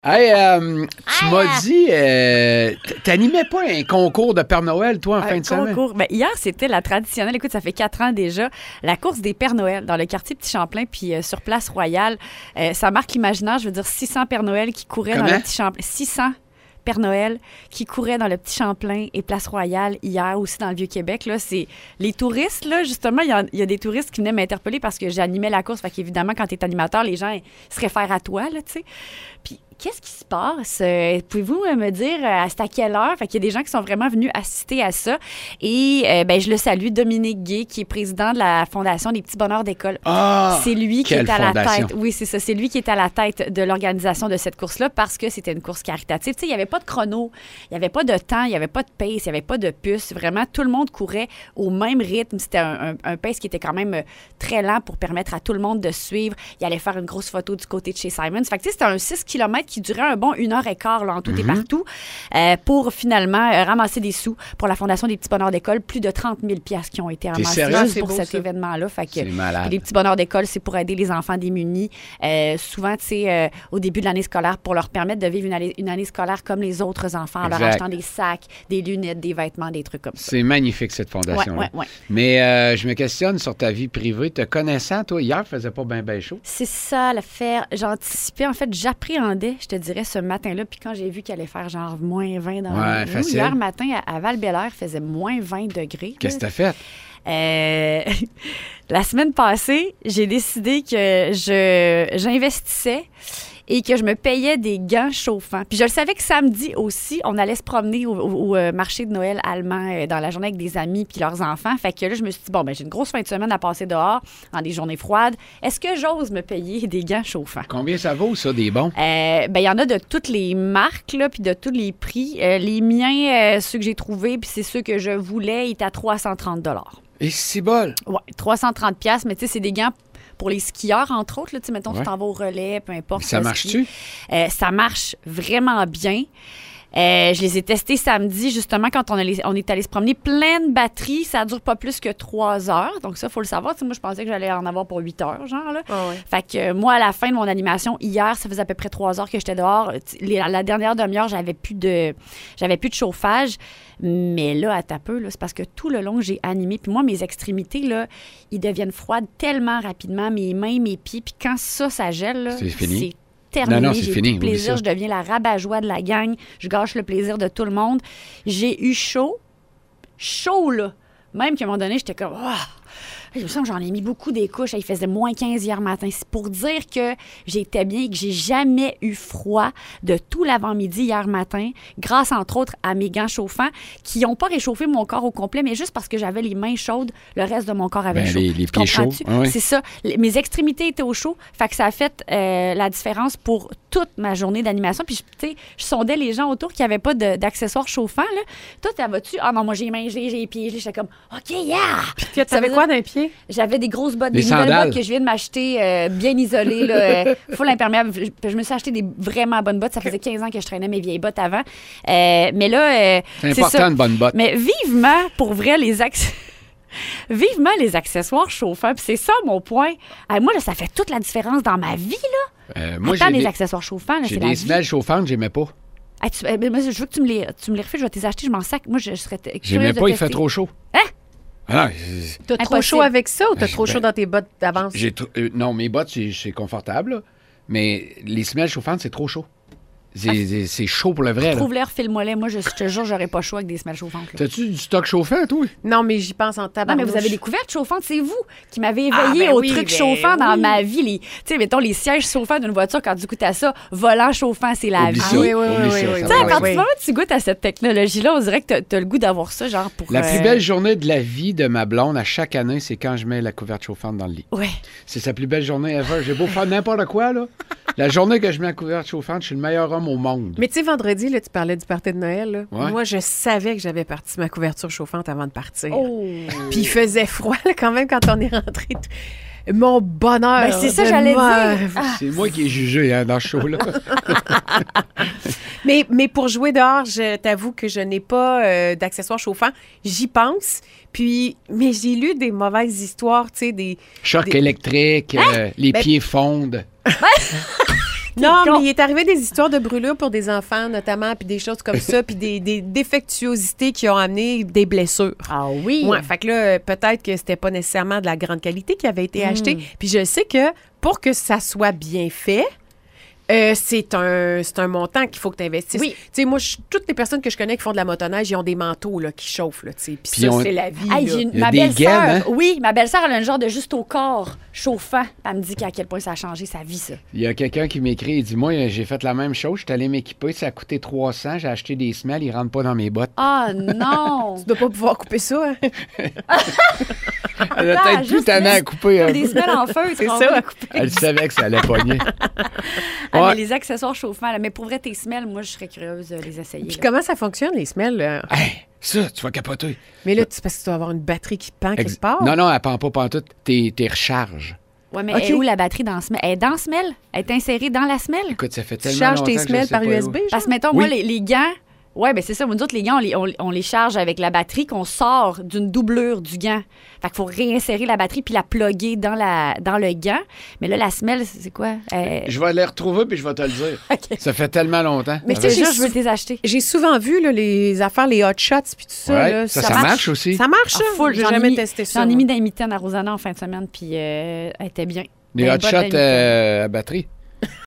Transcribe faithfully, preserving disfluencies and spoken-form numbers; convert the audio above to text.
Hey, euh, tu m'as dit, euh, t'animais pas un concours de Père Noël, toi, en un fin de semaine? Concours. Ben, hier, c'était la traditionnelle, écoute, ça fait quatre ans déjà, la course des Pères Noël dans le quartier Petit-Champlain, puis euh, sur Place Royale. Euh, ça marque l'imaginaire, je veux dire, six cents Pères Noël qui couraient Comment? dans le Petit-Champlain. six cents Père Noël qui couraient dans le Petit Champlain et Place Royale hier aussi dans le Vieux-Québec. Là, c'est les touristes, là, justement, il y, y a des touristes qui venaient m'interpeller parce que j'animais la course. Fait qu'évidemment, quand tu es animateur, les gens se réfèrent à toi, là, tu sais. Puis, qu'est-ce qui se passe? Euh, pouvez-vous me dire euh, c'est à quelle heure? Fait qu'il y a des gens qui sont vraiment venus assister à ça. Et euh, ben, je le salue, Dominique Gay, qui est président de la Fondation des Petits Bonheurs d'école. Ah! C'est lui qui quelle est à fondation. la tête. Oui, c'est ça. C'est lui qui est à la tête de l'organisation de cette course-là parce que c'était une course caritative. Tu sais, il n'y avait pas de chrono, il n'y avait pas de temps, il n'y avait pas de pace, il n'y avait pas de puce. Vraiment, tout le monde courait au même rythme. C'était un, un, un pace qui était quand même euh, très lent pour permettre à tout le monde de suivre. Il allait faire une grosse photo du côté de chez Simons. Fait que tu sais, c'était un six kilomètres qui durait un bon une heure et quart là, en tout mm-hmm. et partout euh, pour finalement euh, ramasser des sous pour la Fondation des Petits Bonheurs d'école. Plus de trente mille piastres qui ont été ramassés juste pour beau, cet ça. événement-là. Fait que, c'est malade. les Petits Bonheurs d'école, c'est pour aider les enfants démunis. Euh, souvent, tu sais, euh, au début de l'année scolaire, pour leur permettre de vivre une année, une année scolaire comme les autres enfants, en exact. leur achetant des sacs, des lunettes, des vêtements, des trucs comme ça. C'est magnifique, cette fondation-là. Ouais, ouais, ouais. Mais euh, je me questionne sur ta vie privée. Te connaissant, toi, hier, faisait pas bien, bien chaud. C'est ça, l'affaire. J'anticipais, en fait, j'appréhendais, je te dirais, ce matin-là. Puis quand j'ai vu qu'il allait faire genre moins vingt dans ouais, le facile. Hier matin, à, à Val-Bélair, il faisait moins vingt degrés. Qu'est-ce que t'as fait? Euh, la semaine passée, j'ai décidé que je j'investissais et que je me payais des gants chauffants. Puis je le savais que samedi aussi, on allait se promener au, au, au marché de Noël allemand euh, dans la journée avec des amis puis leurs enfants. Fait que là, je me suis dit, bon, ben j'ai une grosse fin de semaine à passer dehors, dans des journées froides. Est-ce que j'ose me payer des gants chauffants? Combien ça vaut, ça, des bons? Euh, ben il y en a de toutes les marques, là, puis de tous les prix. Euh, les miens, euh, ceux que j'ai trouvés, puis c'est ceux que je voulais, ils étaient à trois cent trente dollars. Et c'est bol! Oui, trois cent trente dollars, mais tu sais, c'est des gants pour les skieurs, entre autres. Là, tu sais, mettons, ouais. tu t'en vas au relais, peu importe. Ça marche-tu? Euh, ça marche vraiment bien. Euh, je les ai testés samedi, justement, quand on, allait, on est allé se promener. Pleine batterie, ça dure pas plus que trois heures. Donc ça, il faut le savoir. Tu sais, moi, je pensais que j'allais en avoir pour huit heures, genre. Là. Oh ouais. Fait que euh, moi, à la fin de mon animation, hier, ça faisait à peu près trois heures que j'étais dehors. Les, la dernière demi-heure, j'avais plus de j'avais plus de chauffage. Mais là, à ta peu, là, c'est parce que tout le long, j'ai animé. Puis moi, mes extrémités, là, ils deviennent froides tellement rapidement. Mes mains, mes pieds. Puis quand ça, ça gèle, là, c'est fini. C'est terminé. Non, non, c'est j'ai fini. plus de plaisir, je deviens la rabat-joie de la gang, je gâche le plaisir de tout le monde. J'ai eu chaud, chaud là. Même qu'à un moment donné, j'étais comme, oh! Il me semble que j'en ai mis beaucoup des couches. Il faisait moins quinze hier matin. C'est pour dire que j'étais bien et que j'ai jamais eu froid de tout l'avant-midi hier matin, grâce entre autres à mes gants chauffants qui n'ont pas réchauffé mon corps au complet, mais juste parce que j'avais les mains chaudes, le reste de mon corps avait ben, chaud. Les, les pieds chauds. Ah oui. C'est ça. Les, mes extrémités étaient au chaud. Fait que ça a fait euh, la différence pour toute ma journée d'animation. Puis, tu sais, je sondais les gens autour qui n'avaient pas de, d'accessoires chauffants. Là. Toi, t'en vas-tu? Ah non, moi, j'ai les mains gelées, j'ai les pieds gelés. J'étais comme, OK, yeah! Puis, tu avais quoi dans les pieds? J'avais des grosses bottes, des des sandales. nouvelles bottes que je viens de m'acheter, euh, bien isolées, là, euh, full imperméable. Je, je me suis acheté des vraiment bonnes bottes. Ça faisait quinze ans que je traînais mes vieilles bottes avant. Euh, mais là, euh, c'est important, ça. Une bonne botte. Mais vivement, pour vrai, les accessoires... Vivement les accessoires chauffants. Puis c'est ça, mon point. Euh, moi, là, ça fait toute la différence dans ma vie, là. Euh, moi, Attends, j'ai des des accessoires chauffants, là, J'ai c'est des la semelles vie. chauffantes, j'aimais pas. Ah, tu, euh, moi, je veux que tu me les, tu me les refais, je vais te les acheter, je m'en sac. Moi, je, je serais t- J'aimais curieuse pas, de il fait tester. trop chaud. Hein? Ah non, j'ai- T'as trop Impossible. chaud avec ça ou t'as Ben, trop ben, chaud dans tes bottes d'avance? j'ai tr- euh, non, mes bottes, c'est, c'est confortable, là. Mais les semelles chauffantes, c'est trop chaud. C'est, Ah. c'est, c'est chaud pour le vrai, là. Trouve-leur, file-moi-les. Moi, je, je te jure, j'aurais pas chaud avec des semelles chauffantes. Là. T'as-tu du stock chauffant, toi? Non, mais j'y pense en Non, tabarnouche. mais vous avez des couvertes chauffantes, c'est vous qui m'avez éveillé Ah, ben aux oui, trucs ben chauffants dans oui. ma vie. Les, tu sais, mettons, les sièges chauffants d'une voiture, quand tu goûtes à ça, volant chauffant, c'est la Oublie vie. ça. Ah oui, oui, Oublie oui, ça, oui, ça oui, Tu sais, va à oui, partir oui. du moment où tu goûtes à cette technologie-là, on dirait que tu as le goût d'avoir ça, genre pour. La euh, plus belle journée de la vie de ma blonde, à chaque année, c'est quand je mets la couverte chauffante dans le lit. Ouais. C'est sa plus belle journée ever. J'ai beau faire n'importe quoi, là. La journée que je mets la couverte chauffante, je suis le meilleur homme au monde. Mais tu sais, vendredi, là, tu parlais du party de Noël. Là. Ouais. Moi, je savais que j'avais parti ma couverture chauffante avant de partir. Oh. Puis il faisait froid là, quand même quand on est rentré. Mon bonheur. Ben, c'est ça, de j'allais moi- dire. Ah. C'est moi qui ai jugé hein, dans ce show-là. Mais, mais pour jouer dehors, je t'avoue que je n'ai pas euh, d'accessoires chauffants. J'y pense. Puis, mais j'ai lu des mauvaises histoires, tu sais, des... Choc Des- électrique, euh, les Ben- pieds fondent. Non, con. mais il est arrivé des histoires de brûlures pour des enfants, notamment, puis des choses comme ça, puis des, des défectuosités qui ont amené des blessures. Ah oui? Ouais, fait que là, euh, peut-être que c'était pas nécessairement de la grande qualité qui avait été Mm. achetée. Puis je sais que pour que ça soit bien fait, euh, c'est un, c'est un montant qu'il faut que tu investisses. Oui. Tu sais, moi, je- toutes les personnes que je connais qui font de la motoneige, ils ont des manteaux là, qui chauffent, là, tu sais. Puis Puis ça, on- c'est la vie. Hey, là. j'ai une- Il y a ma des belle-sœur, gaines, hein? oui, ma belle-sœur, elle a un genre de juste au corps chauffant. Elle me dit qu'à quel point ça a changé sa vie, ça. Il y a quelqu'un qui m'écrit, il dit, moi, j'ai fait la même chose, je suis allé m'équiper, ça a coûté trois cents, j'ai acheté des semelles, ils rentrent pas dans mes bottes. Ah non! Tu dois pas pouvoir couper ça. hein? Elle a Attends, peut-être plus juste tannée à laisse- couper. hein. Des semelles en feu, C'est on ça. va les couper. Elle savait que ça allait pogner. Ah, Ouais. mais les accessoires chauffants, là, mais pour vrai, tes semelles, moi, je serais curieuse de les essayer. Puis là. comment ça fonctionne, les semelles? là? Hey, ça, tu vas capoter. Mais là, c'est parce que tu dois avoir une batterie qui pend Ex- quelque part. Non, non, elle pend pas pantoute. T'es, t'es recharges. Ouais, mais Ok. elle est où la batterie dans la semelle? Elle est dans la semelle? Elle est insérée dans la semelle? Écoute, ça fait Tu tellement charges longtemps tes que je semelles sais par pas U S B, où. genre? Parce que, mettons, Oui. moi, les, les gants, ouais, ben c'est ça. Nous autres, les gants, on les, on, on les charge avec la batterie qu'on sort d'une doublure du gant. Fait qu'il faut réinsérer la batterie puis la plugger dans, la, dans le gant. Mais là, la semelle, c'est quoi? Euh, Je vais les retrouver puis je vais te le dire. OK. Ça fait tellement longtemps. Mais Je tu te sais, jure, j'ai je veux sou- te les acheter. J'ai souvent vu là, les affaires, les hot shots, puis tout ça. Ouais, là, ça, ça marche aussi. Ça marche, Ah, ça? full. J'ai J'en ai jamais mis- testé ça. J'en ai moi. mis dans les mitaines à Rosanna en fin de semaine, puis euh, elle était bien. Des Ben, hot bonne shots la mitaine. euh, à batterie.